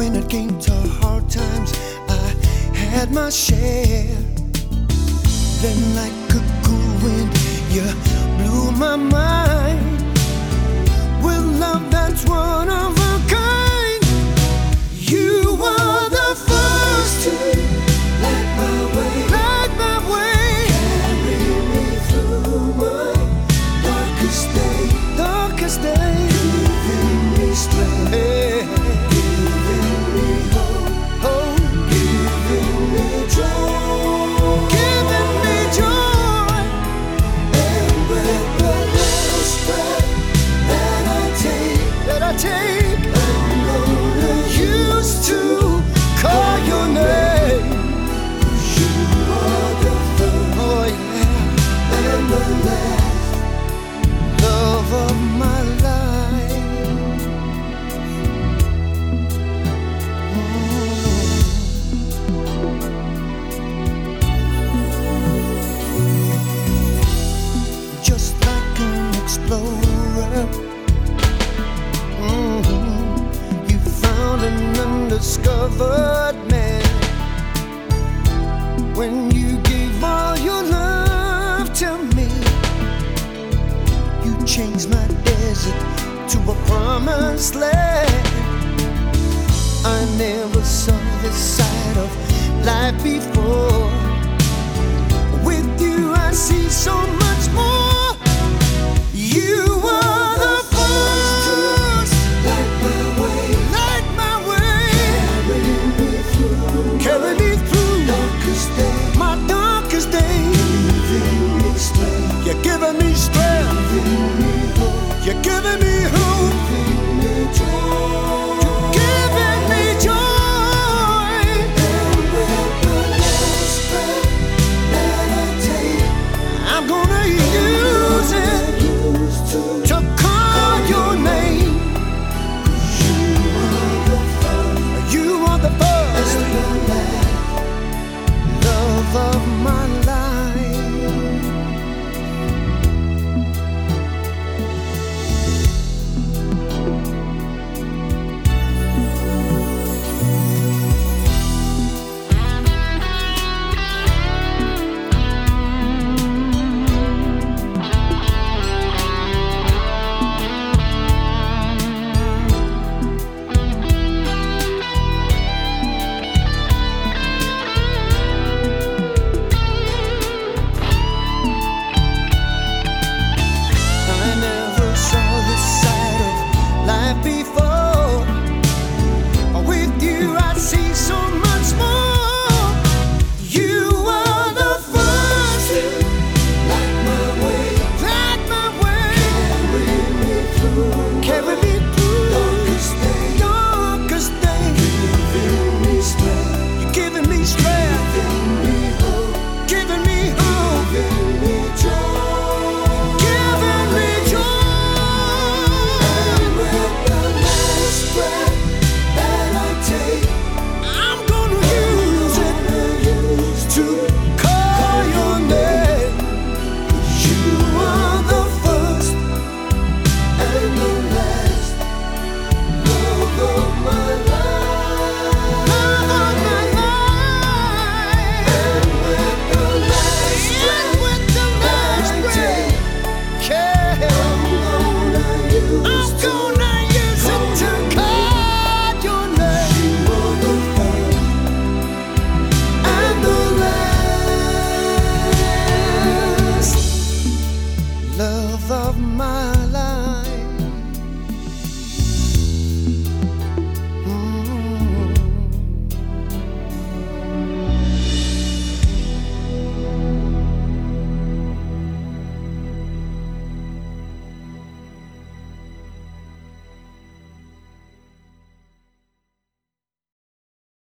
When it came to hard times, I had my share. Then like a cool wind, you blew my mind. With love that's one of a kind. You were the first to light my way, light my way. Carry me through my darkest day, darkest day. Giving me strength, hey. Giving me hope, hope. Giving me joy, giving me joy. And with the last breath that I take, I'm gonna use to call your name. 'Cause you are the first, oh yeah, and the last love of my life. Just like an explorer, you found an undiscovered man. When you gave all your love to me, you changed my desert to a promised land. I never saw this side of life before. With you I see so much